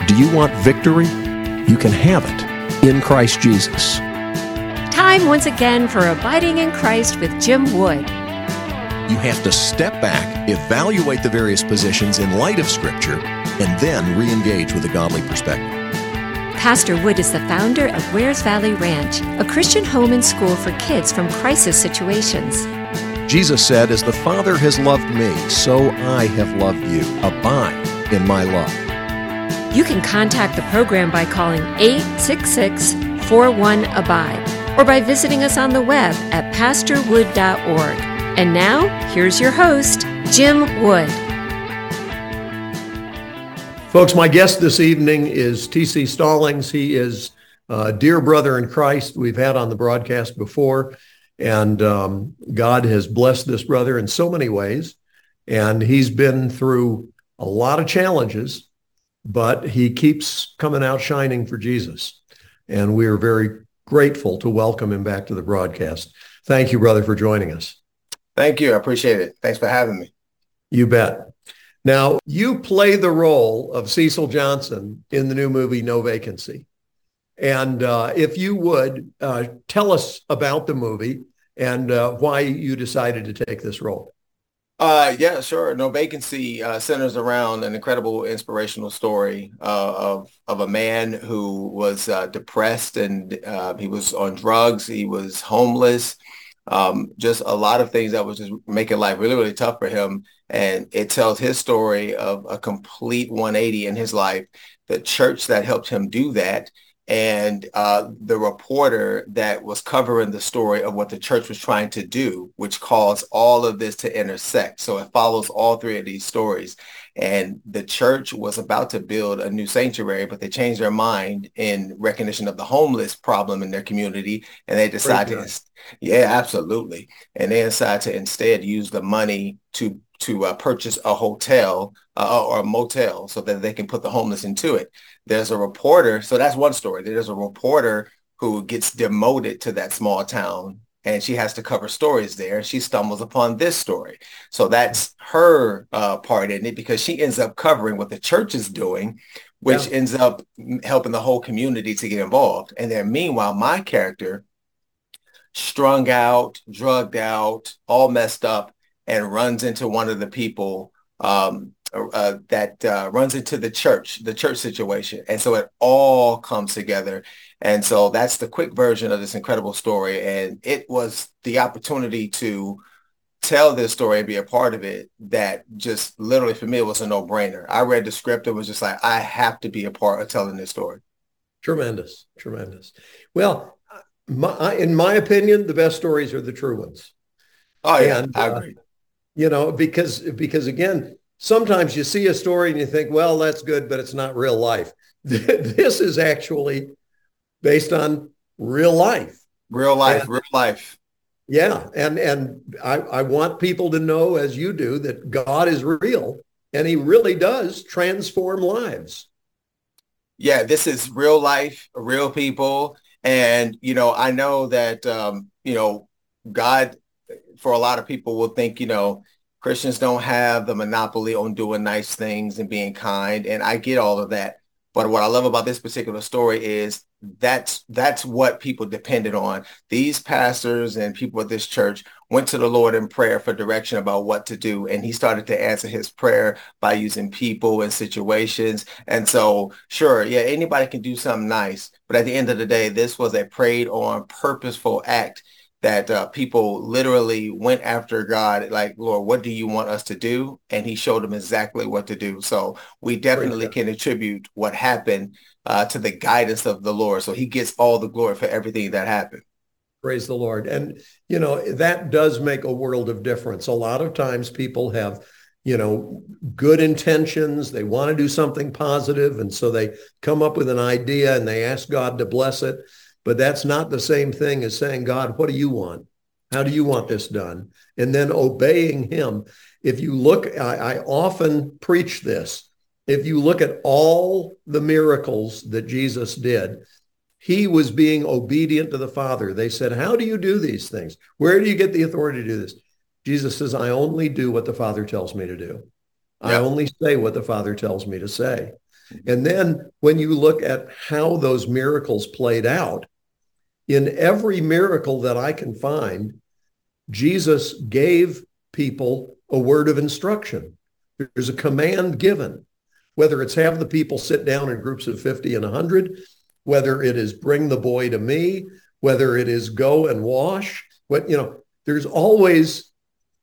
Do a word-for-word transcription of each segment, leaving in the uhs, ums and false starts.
Do you want victory? You can have it in Christ Jesus. Time once again for Abiding in Christ with Jim Wood. You have to step back, evaluate the various positions in light of Scripture, and then re-engage with a godly perspective. Pastor Wood is the founder of Wares Valley Ranch, a Christian home and school for kids from crisis situations. Jesus said, "As the Father has loved me, so I have loved you. Abide in my love." You can contact the program by calling eight six six, four one, A B I D E or by visiting us on the web at pastor wood dot org. And now, here's your host, Jim Wood. Folks, my guest this evening is T C Stallings. He is a dear brother in Christ we've had on the broadcast before, and um, God has blessed this brother in so many ways, and he's been through a lot of challenges, but he keeps coming out shining for Jesus, and we are very grateful to welcome him back to the broadcast. Thank you, brother, for joining us. Thank you. I appreciate it. Thanks for having me. You bet. Now, you play the role of Cecil Johnson in the new movie, No Vacancy. And uh, if you would, uh, tell us about the movie and uh, why you decided to take this role. Uh, yeah, sure. No Vacancy uh, centers around an incredible inspirational story uh, of, of a man who was uh, depressed, and uh, he was on drugs. He was homeless. Um, just a lot of things that was just making life really, really tough for him. And it tells his story of a complete one eighty in his life, the church that helped him do that, and uh, the reporter that was covering the story of what the church was trying to do, which caused all of this to intersect. So it follows all three of these stories. And the church was about to build a new sanctuary, but they changed their mind in recognition of the homeless problem in their community. And they decided to, yeah, absolutely. And they decided to instead use the money to to uh, purchase a hotel uh, or a motel so that they can put the homeless into it. There's a reporter. So that's one story. There's a reporter who gets demoted to that small town, and she has to cover stories there. She stumbles upon this story. So that's her uh, part in it, because she ends up covering what the church is doing, which yeah. ends up helping the whole community to get involved. And then meanwhile, my character, strung out, drugged out, all messed up, and runs into one of the people um, uh, that uh, runs into the church, the church situation. And so it all comes together. And so that's the quick version of this incredible story. And it was the opportunity to tell this story and be a part of it that just literally for me, it was a no-brainer. I read the script. It was just like, I have to be a part of telling this story. Tremendous, tremendous. Well, my, in my opinion, the best stories are the true ones. Oh, yeah, and, I agree. Uh, You know, because, because again, sometimes you see a story and you think, well, that's good, but it's not real life. This is actually based on real life. Real life, and, real life. Yeah. And, and I, I want people to know, as you do, that God is real and he really does transform lives. Yeah, this is real life, real people. And, you know, I know that, um, you know, God, for a lot of people, will think, you know, Christians don't have the monopoly on doing nice things and being kind. And I get all of that. But what I love about this particular story is that's that's what people depended on. These pastors and people at this church went to the Lord in prayer for direction about what to do. And he started to answer his prayer by using people and situations. And so, sure, yeah, anybody can do something nice. But at the end of the day, this was a prayed on, purposeful act that uh, people literally went after God, like, Lord, what do you want us to do? And he showed them exactly what to do. So we definitely can attribute what happened uh, to the guidance of the Lord. So he gets all the glory for everything that happened. Praise the Lord. And, you know, that does make a world of difference. A lot of times people have, you know, good intentions. They want to do something positive. And so they come up with an idea and they ask God to bless it. But that's not the same thing as saying, God, what do you want? How do you want this done? And then obeying him. If you look, I, I often preach this. If you look at all the miracles that Jesus did, he was being obedient to the Father. They said, how do you do these things? Where do you get the authority to do this? Jesus says, I only do what the Father tells me to do. Yeah. I only say what the Father tells me to say. And then when you look at how those miracles played out, in every miracle that I can find, Jesus gave people a word of instruction. There's a command given, whether it's have the people sit down in groups of fifty and one hundred, whether it is bring the boy to me, whether it is go and wash. What, you know, there's always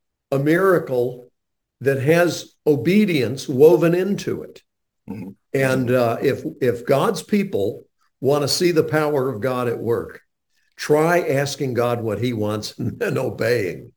a miracle that has obedience woven into it. Mm-hmm. And uh, if if God's people want to see the power of God at work, try asking God what he wants and then obeying.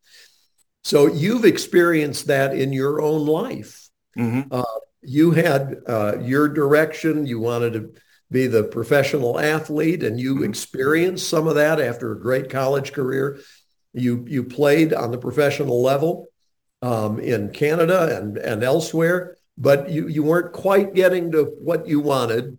So you've experienced that in your own life. Mm-hmm. Uh, you had uh, your direction. You wanted to be the professional athlete, and you mm-hmm. experienced some of that after a great college career. You you played on the professional level um, in Canada and, and elsewhere, but you, you weren't quite getting to what you wanted.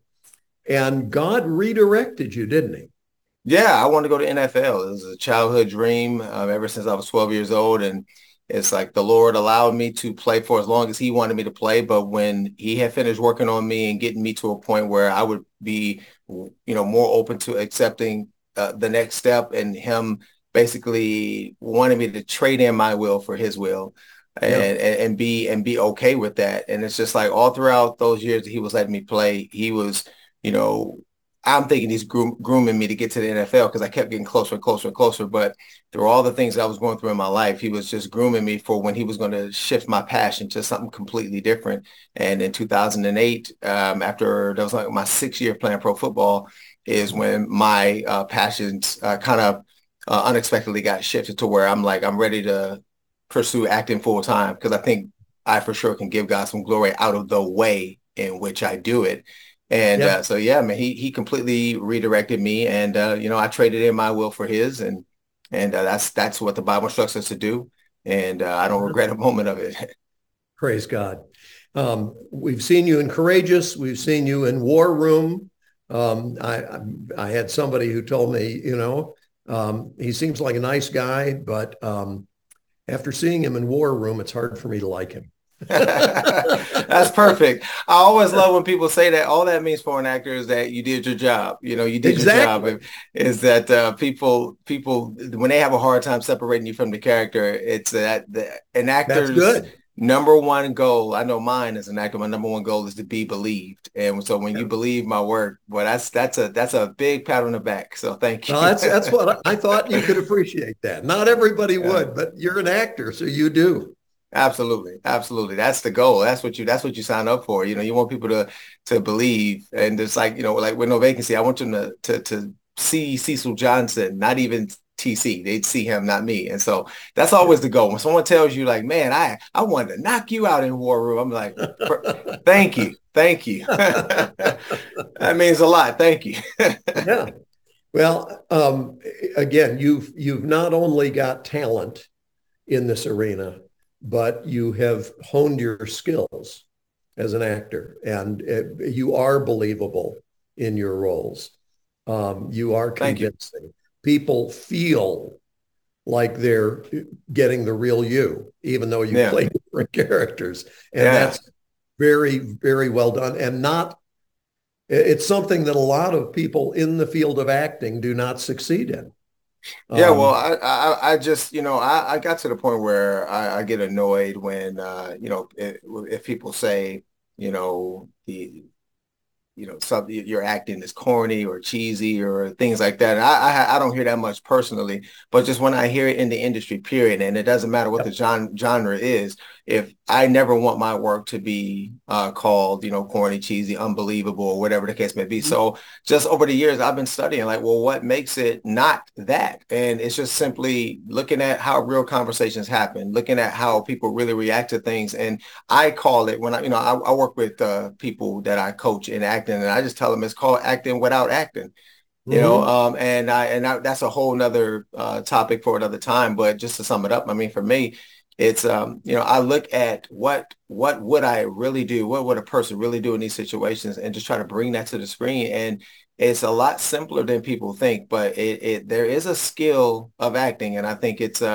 And God redirected you, didn't he? Yeah, I wanted to go to N F L. It was a childhood dream uh, ever since I was twelve years old. And it's like the Lord allowed me to play for as long as he wanted me to play. But when he had finished working on me and getting me to a point where I would be, you know, more open to accepting uh, the next step, and him basically wanted me to trade in my will for his will and, yeah. and, and be and be okay with that. And it's just like all throughout those years that he was letting me play, he was, you know, I'm thinking he's groom, grooming me to get to the N F L because I kept getting closer and closer and closer. But through all the things I was going through in my life, he was just grooming me for when he was going to shift my passion to something completely different. And in two thousand eight, um, after that was like my sixth year playing pro football, is when my uh, passions uh, kind of uh, unexpectedly got shifted to where I'm like, I'm ready to pursue acting full time because I think I for sure can give God some glory out of the way in which I do it. And yep. uh, so, yeah, man, he he completely redirected me. And, uh, you know, I traded in my will for his. And and uh, that's that's what the Bible instructs us to do. And uh, I don't regret a moment of it. Praise God. Um, we've seen you in Courageous. We've seen you in War Room. Um, I, I had somebody who told me, you know, um, he seems like a nice guy, but um, after seeing him in War Room, it's hard for me to like him. That's perfect. I always love when people say that. All that means for an actor is that you did your job. You know, you did exactly. your job. Is that uh, people people when they have a hard time separating you from the character, it's that the, an actor's good. number one goal. I know mine as an actor. My number one goal is to be believed. And so when you believe my work, well, that's that's a that's a big pat on the back. So thank you. Well, that's that's what I, I thought you could appreciate that. Not everybody yeah. would, but you're an actor, so you do. Absolutely. Absolutely. That's the goal. That's what you, that's what you sign up for. You know, you want people to, to believe. And it's like, you know, like with No Vacancy, I want them to, to, to see Cecil Johnson, not even T C. They'd see him, not me. And so that's always the goal. When someone tells you like, man, I, I wanted to knock you out in War Room. I'm like, thank you. Thank you. That means a lot. Thank you. Yeah. Well, um, again, you've, you've not only got talent in this arena, but you have honed your skills as an actor, and uh, you are believable in your roles. Um, you are convincing. You. People feel like they're getting the real you, even though you yeah. play different characters. And yeah. that's very, very well done. And not, it's something that a lot of people in the field of acting do not succeed in. Yeah, well, I, I, I just, you know, I, I got to the point where I, I get annoyed when, uh, you know, if, if people say, you know, the, you know, something you're acting is corny or cheesy or things like that. And I, I, I don't hear that much personally, but just when I hear it in the industry, period, and it doesn't matter what the genre, genre is, if I never want my work to be uh, called, you know, corny, cheesy, unbelievable, or whatever the case may be. Mm-hmm. So just over the years, I've been studying like, well, what makes it not that? And it's just simply looking at how real conversations happen, looking at how people really react to things. And I call it when I, you know, I, I work with uh, people that I coach in acting, and I just tell them it's called acting without acting. You mm-hmm. know, um, and I and I, that's a whole nother uh, topic for another time. But just to sum it up, I mean, for me, it's, um, you know, I look at what what would I really do? What would a person really do in these situations, and just try to bring that to the screen. And it's a lot simpler than people think. But it, it there is a skill of acting. And I think it's uh,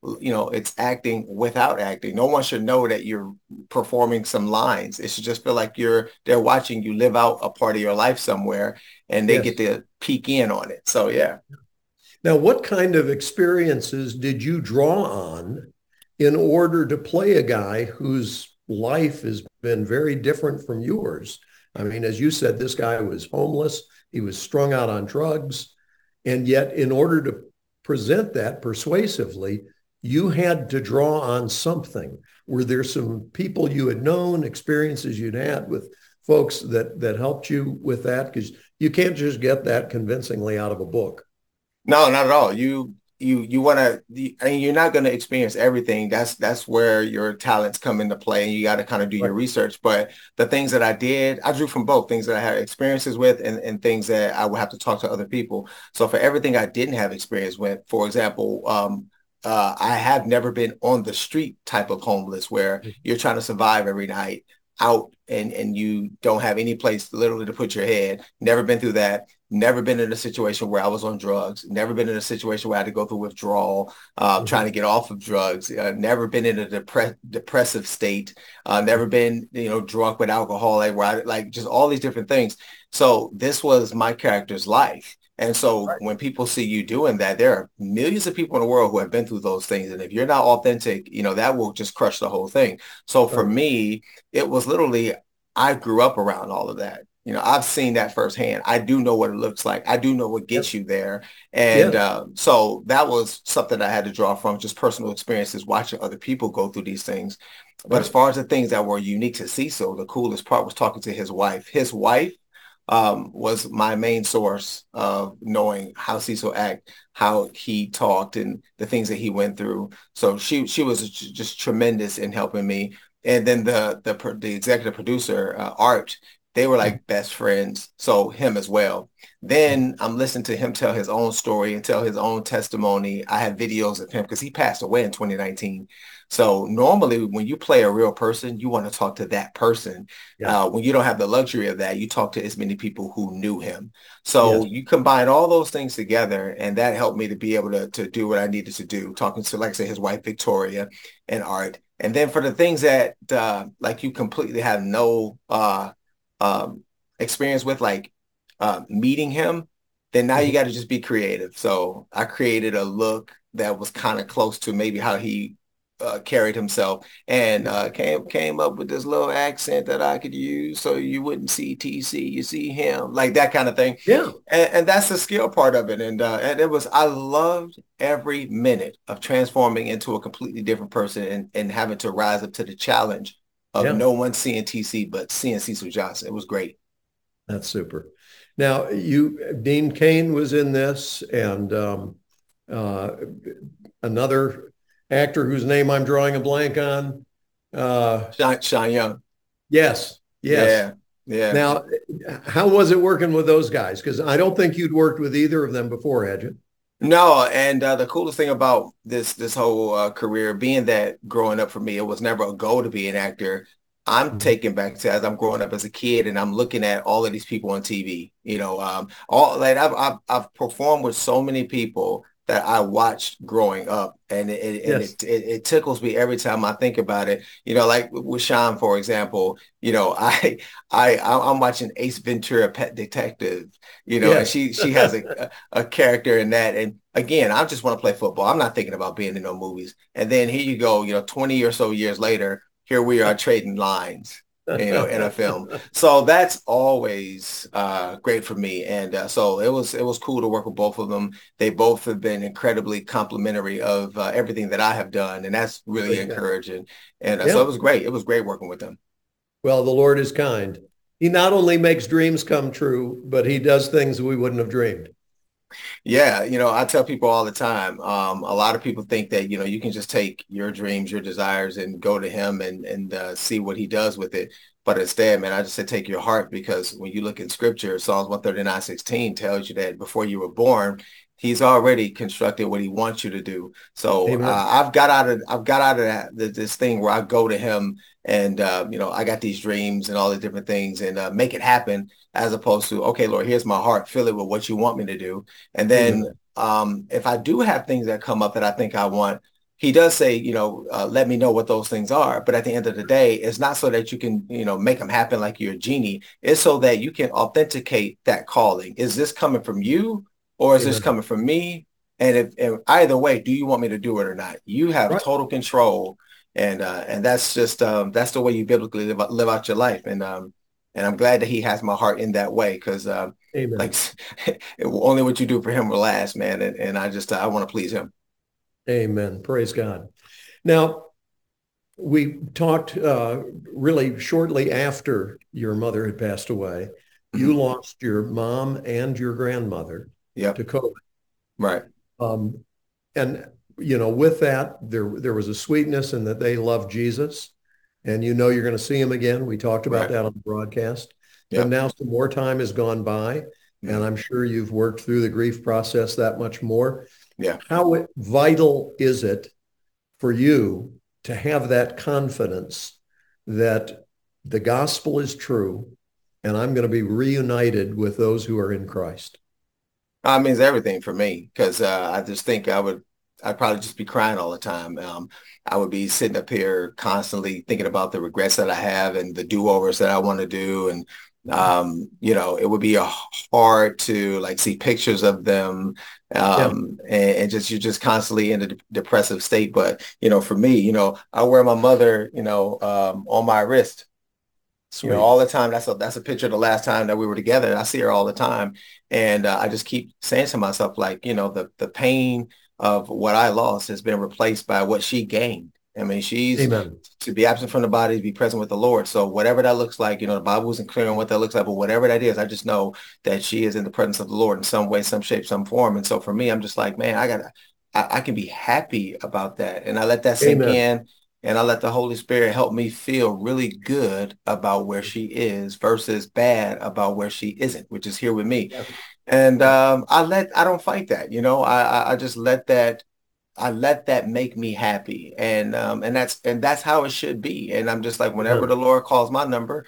you know, it's acting without acting. No one should know that you're performing some lines. It should just feel like you're they're watching you live out a part of your life somewhere, and they Yes. get to peek in on it. So yeah. Now, what kind of experiences did you draw on in order to play a guy whose life has been very different from yours? I mean, as you said, this guy was homeless. He was strung out on drugs. And yet, in order to present that persuasively, you had to draw on something. Were there some people you had known, experiences you'd had with folks that that helped you with that? Because you can't just get that convincingly out of a book. No, not at all. You you you want to, I mean, you're not going to experience everything. That's that's where your talents come into play, and you got to kind of do Right. your research. But the things that I did, I drew from both things that I had experiences with, and, and things that I would have to talk to other people. So for everything I didn't have experience with, for example, um, uh, I have never been on the street type of homeless where you're trying to survive every night out, and and you don't have any place literally to put your head. Never been through that. Never been in a situation where I was on drugs. Never been in a situation where I had to go through withdrawal, uh, Mhm. trying to get off of drugs. Uh, never been in a depre- depressive state. Uh, never been, you know, drunk with alcohol, like, where I, like just all these different things. So this was my character's life. And so Right. when people see you doing that, there are millions of people in the world who have been through those things. And if you're not authentic, you know, that will just crush the whole thing. So for Right. me, it was literally, I grew up around all of that. You know, I've seen that firsthand. I do know what it looks like. I do know what Yep. gets you there. And Yes. uh, so that was something I had to draw from, just personal experiences, watching other people go through these things. But as Right. far as the things that were unique to Cecil, the coolest part was talking to his wife. His wife um, was my main source of knowing how Cecil act, how he talked, and the things that he went through. So she she was just tremendous in helping me. And then the the the executive producer, uh, Art, they were like best friends. So him as well. Then I'm listening to him tell his own story and tell his own testimony. I have videos of him because he passed away in twenty nineteen. So normally when you play a real person, you want to talk to that person. Yeah. Uh, when you don't have the luxury of that, you talk to as many people who knew him. So Yes. you combine all those things together, and that helped me to be able to, to do what I needed to do, talking to, like I said, his wife, Victoria, and Art. And then for the things that uh, like you completely have no uh, um, experience with, like uh, meeting him, then now you Mhm. got to just be creative. So I created a look that was kind of close to maybe how he uh, carried himself, and uh, came came up with this little accent that I could use, so you wouldn't see T C, you see him, like that kind of thing. Yeah. And, and that's the skill part of it. And uh, and it was, I loved every minute of transforming into a completely different person, and, and having to rise up to the challenge of Yeah. no one seeing T C but seeing Cecil Johnson. It was great. That's super. Now, you, Dean Cain was in this, and um, uh, another actor whose name I'm drawing a blank on. Uh, Sean, Sean Young. yes, yes. Yeah. Yeah. Now, how was it working with those guys? Because I don't think you'd worked with either of them before, had you? No, and uh, the coolest thing about this this whole uh, career, being that growing up for me, it was never a goal to be an actor. I'm Mhm. taken back to as I'm growing up as a kid, and I'm looking at all of these people on T V. You know, um, all like I've, I've I've performed with so many people that I watched growing up, and it, it and Yes. it, it it tickles me every time I think about it. You know, like with Sean, for example. You know, I I I'm watching Ace Ventura: Pet Detective. You know, and Yes. she she has a a character in that. And again, I just want to play football. I'm not thinking about being in no movies. And then here you go, you know, twenty or so years later, here we are trading lines, you know, in a film. So that's always uh, great for me. And uh, so it was it was cool to work with both of them. They both have been incredibly complimentary of uh, everything that I have done. And that's really Yeah. encouraging. And uh, Yeah. so it was great. It was great working with them. Well, the Lord is kind. He not only makes dreams come true, but he does things we wouldn't have dreamed. Yeah, you know, I tell people all the time, um, a lot of people think that, you know, you can just take your dreams, your desires, and go to him and and uh, see what he does with it. But instead, man, I just said take your heart, because when you look in scripture, Psalms one thirty-nine sixteen tells you that before you were born, he's already constructed what he wants you to do. So Amen. uh, I've got out of I've got out of that th- this thing where I go to him, and uh, you know, I got these dreams and all the different things, and uh, make it happen, as opposed to, okay, Lord, here's my heart, fill it with what you want me to do. And then Amen. um, if I do have things that come up that I think I want, he does say, you know, uh, let me know what those things are. But at the end of the day, it's not so that you can, you know, make them happen like you're a genie. It's so that you can authenticate that calling. Is this coming from you or is Amen. This coming from me? And if and either way, do you want me to do it or not? You have right. total control. And uh, and that's just um, that's the way you biblically live, live out your life. And um, and I'm glad that he has my heart in that way, because um, like only what you do for him will last, man. And, and I just uh, I want to please him. Amen. Praise God. Now, we talked uh, really shortly after your mother had passed away. Mm-hmm. You lost your mom and your grandmother yep. to COVID. Right. Um, and you know, with that, there there was a sweetness in that they loved Jesus, and you know you're going to see him again. We talked about right. that on the broadcast. Yep. But now some more time has gone by, mm-hmm. and I'm sure you've worked through the grief process that much more. Yeah. How vital is it for you to have that confidence that the gospel is true, and I'm going to be reunited with those who are in Christ? Uh, it means everything for me, because uh, I just think I would. I'd probably just be crying all the time. Um, I would be sitting up here constantly thinking about the regrets that I have and the do-overs that I want to do. And, um, you know, it would be a hard to like see pictures of them um, yeah. and, and just, you're just constantly in a de- depressive state. But, you know, for me, you know, I wear my mother, you know, um, on my wrist. Sweet. You know, all the time. That's a, that's a picture of the last time that we were together. And I see her all the time. And uh, I just keep saying to myself, like, you know, the, the pain of what I lost has been replaced by what she gained. I mean, she's Amen. To be absent from the body, to be present with the Lord. So whatever that looks like, you know, the Bible isn't clear on what that looks like, but whatever that is, I just know that she is in the presence of the Lord in some way, some shape, some form. And so for me, I'm just like, man, I gotta, I, I can be happy about that. And I let that sink Amen. In, and I let the Holy Spirit help me feel really good about where she is versus bad about where she isn't, which is here with me. Yeah. And um, I let, I don't fight that, you know, I, I just let that, I let that make me happy. And, um, and that's, and that's how it should be. And I'm just like, whenever the Lord calls my number,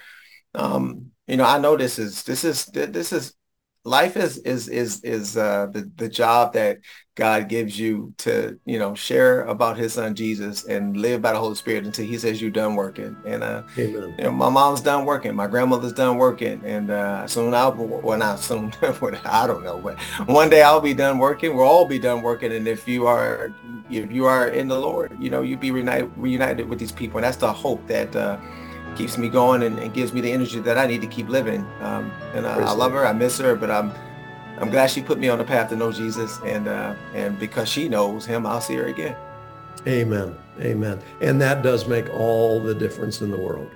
um, you know, I know this is, this is, this is, life is, is, is, is uh, the, the job that God gives you to, you know, share about his son, Jesus, and live by the Holy Spirit until he says you're done working. And, uh, you know, my mom's done working. My grandmother's done working. And uh, soon I'll, well, not soon, I don't know, but one day I'll be done working. We'll all be done working. And if you are, if you are in the Lord, you know, you be reunited, reunited with these people. And that's the hope that, uh, keeps me going and, and gives me the energy that I need to keep living. Um, and uh, I love her. I miss her, but I'm I'm glad she put me on the path to know Jesus. And uh, and because she knows him, I'll see her again. Amen. Amen. And that does make all the difference in the world.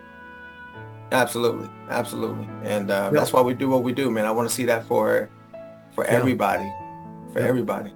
Absolutely. Absolutely. And uh, yep. that's why we do what we do, man. I want to see that for for yeah. everybody. For yep. everybody.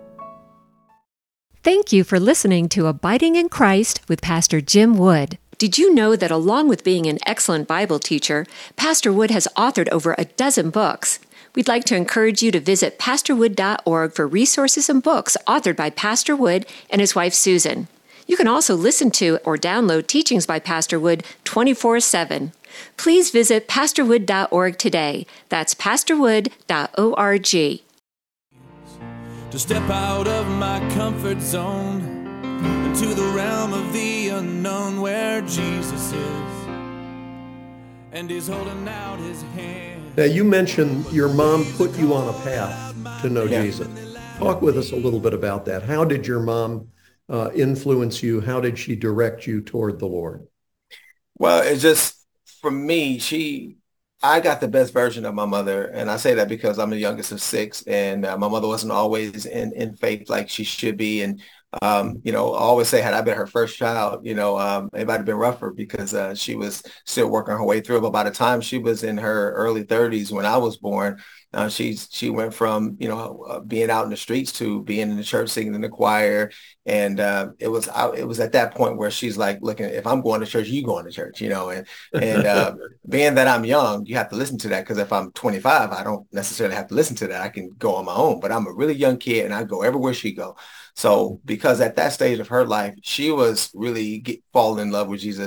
Thank you for listening to Abiding in Christ with Pastor Jim Wood. Did you know that along with being an excellent Bible teacher, Pastor Wood has authored over a dozen books? We'd like to encourage you to visit pastor wood dot org for resources and books authored by Pastor Wood and his wife Susan. You can also listen to or download teachings by Pastor Wood twenty-four seven. Please visit pastor wood dot org today. That's pastor wood dot org. To step out of my comfort zone into the realm of the unknown where Jesus is, and he's holding out his hand. Now, you mentioned your mom put you on a path to know yeah. Jesus. Talk with us a little bit about that. How did your mom uh, influence you? How did she direct you toward the Lord? Well, it's just, for me, she, I got the best version of my mother. And I say that because I'm the youngest of six, and uh, my mother wasn't always in, in faith like she should be. And Um, you know, I always say, had I been her first child, you know, um, it might have been rougher because uh, she was still working her way through. But by the time she was in her early thirties, when I was born, uh, she she went from, you know, uh, being out in the streets to being in the church, singing in the choir. And uh, it was I, it was at that point where she's like, looking, if I'm going to church, you going to church, you know, and and uh, being that I'm young, you have to listen to that, because if I'm twenty-five, I don't necessarily have to listen to that. I can go on my own. But I'm a really young kid, and I go everywhere she go. So because at that stage of her life, she was really get, falling in love with Jesus,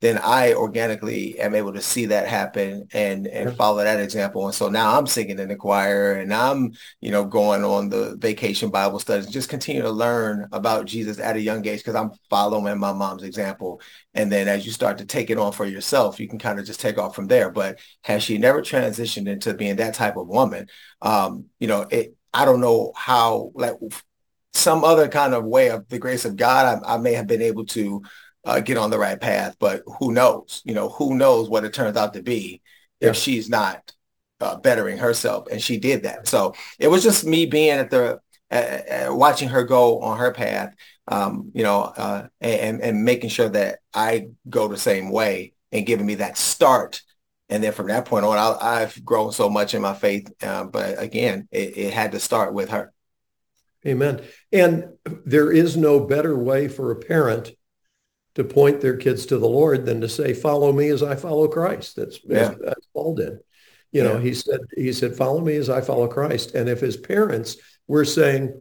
then I organically am able to see that happen and and Yeah. follow that example. And so now I'm singing in the choir, and I'm, you know, going on the vacation Bible studies, just continue to learn about Jesus at a young age because I'm following my mom's example. And then as you start to take it on for yourself, you can kind of just take off from there. But has she never transitioned into being that type of woman? Um, you know, it, I don't know how, like some other kind of way of the grace of God, I, I may have been able to uh, get on the right path, but who knows, you know, who knows what it turns out to be if Yeah. she's not uh, bettering herself. And she did that. So it was just me being at the, uh, uh, watching her go on her path, um, you know, uh, and, and making sure that I go the same way and giving me that start. And then from that point on, I, I've grown so much in my faith. Uh, but again, it, it had to start with her. Amen. And there is no better way for a parent to point their kids to the Lord than to say, follow me as I follow Christ. That's, Yeah. as, as Paul did. You know, Yeah. he said, he said, follow me as I follow Christ. And if his parents were saying,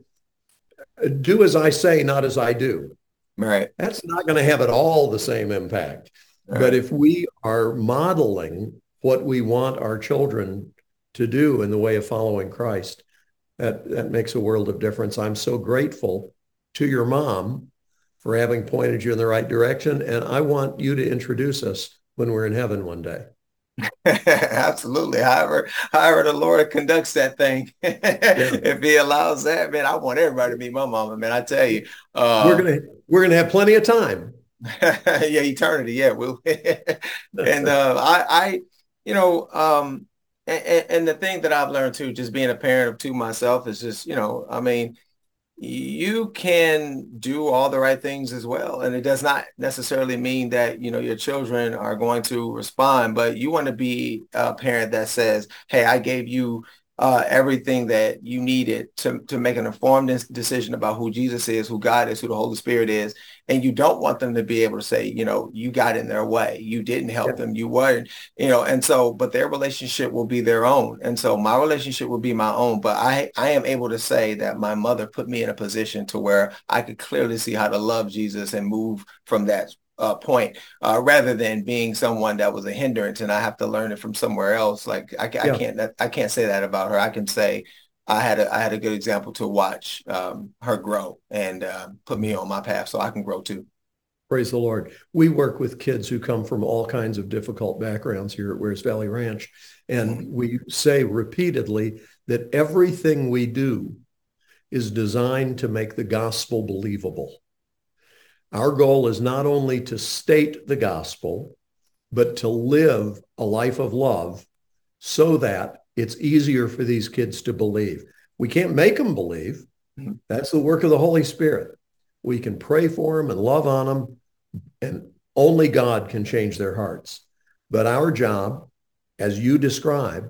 do as I say, not as I do, Right. that's not going to have at all the same impact. Right. But if we are modeling what we want our children to do in the way of following Christ, that, that makes a world of difference. I'm so grateful to your mom for having pointed you in the right direction. And I want you to introduce us when we're in heaven one day. Absolutely. However, however the Lord conducts that thing, if he allows that, man, I want everybody to meet my mama, man. I tell you, uh, We're gonna we're gonna have plenty of time. yeah, eternity. Yeah, we'll. and uh, I, I, you know, um, and, and the thing that I've learned too, just being a parent of two myself, is just, you know, I mean, you can do all the right things as well. And it does not necessarily mean that, you know, your children are going to respond, but you want to be a parent that says, hey, I gave you uh, everything that you needed to, to make an informed decision about who Jesus is, who God is, who the Holy Spirit is. And you don't want them to be able to say, you know, you got in their way. You didn't help Yeah. them. You weren't, you know, and so, but their relationship will be their own. And so my relationship will be my own. But I, I am able to say that my mother put me in a position to where I could clearly see how to love Jesus and move from that uh, point, uh, rather than being someone that was a hindrance and I have to learn it from somewhere else. Like I, I Yeah. can't, I can't say that about her. I can say, I had a I had a good example to watch um, her grow and uh, put me on my path so I can grow too. Praise the Lord. We work with kids who come from all kinds of difficult backgrounds here at Wears Valley Ranch. And we say repeatedly that everything we do is designed to make the gospel believable. Our goal is not only to state the gospel, but to live a life of love so that it's easier for these kids to believe. We can't make them believe. That's the work of the Holy Spirit. We can pray for them and love on them, and only God can change their hearts. But our job, as you describe,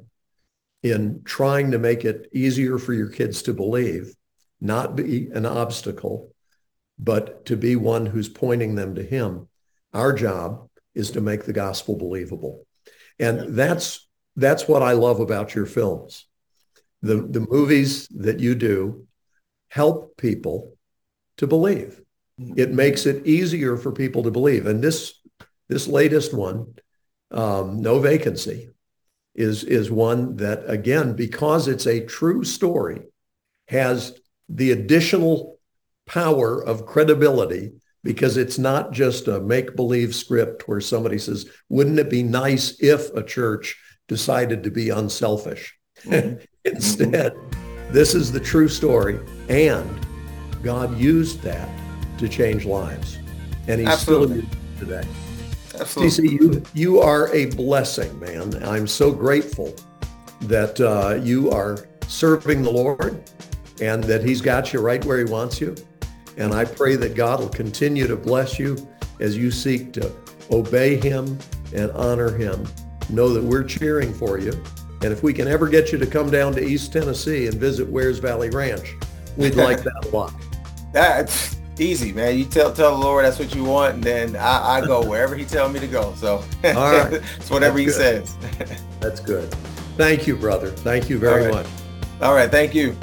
in trying to make it easier for your kids to believe, not be an obstacle, but to be one who's pointing them to him, our job is to make the gospel believable. And that's That's what I love about your films. The, the movies that you do help people to believe. It makes it easier for people to believe. And this, this latest one, um, No Vacancy, is, is one that, again, because it's a true story, has the additional power of credibility, because it's not just a make-believe script where somebody says, wouldn't it be nice if a church decided to be unselfish? Mm-hmm. Instead, mm-hmm. this is the true story, and God used that to change lives, and he's Absolutely. still using it today. Absolutely. C C, you, you are a blessing, man. I'm so grateful that uh, you are serving the Lord and that he's got you right where he wants you. And I pray that God will continue to bless you as you seek to obey him and honor him. Know that we're cheering for you. And if we can ever get you to come down to East Tennessee and visit Wears Valley Ranch, we'd like that a lot. That's easy, man. You tell tell the Lord that's what you want, and then I, I go wherever he tells me to go. So all right. It's whatever That's he good. says. That's good. Thank you, brother. Thank you very All right. much. All right. Thank you.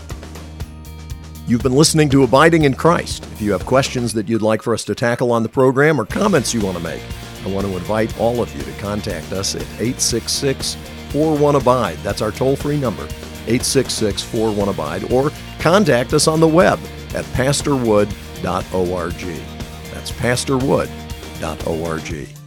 You've been listening to Abiding in Christ. If you have questions that you'd like for us to tackle on the program or comments you want to make, I want to invite all of you to contact us at eight six six, four one, abide. That's our toll-free number, eight six six, four one, abide, or contact us on the web at pastor wood dot org. That's pastor wood dot org.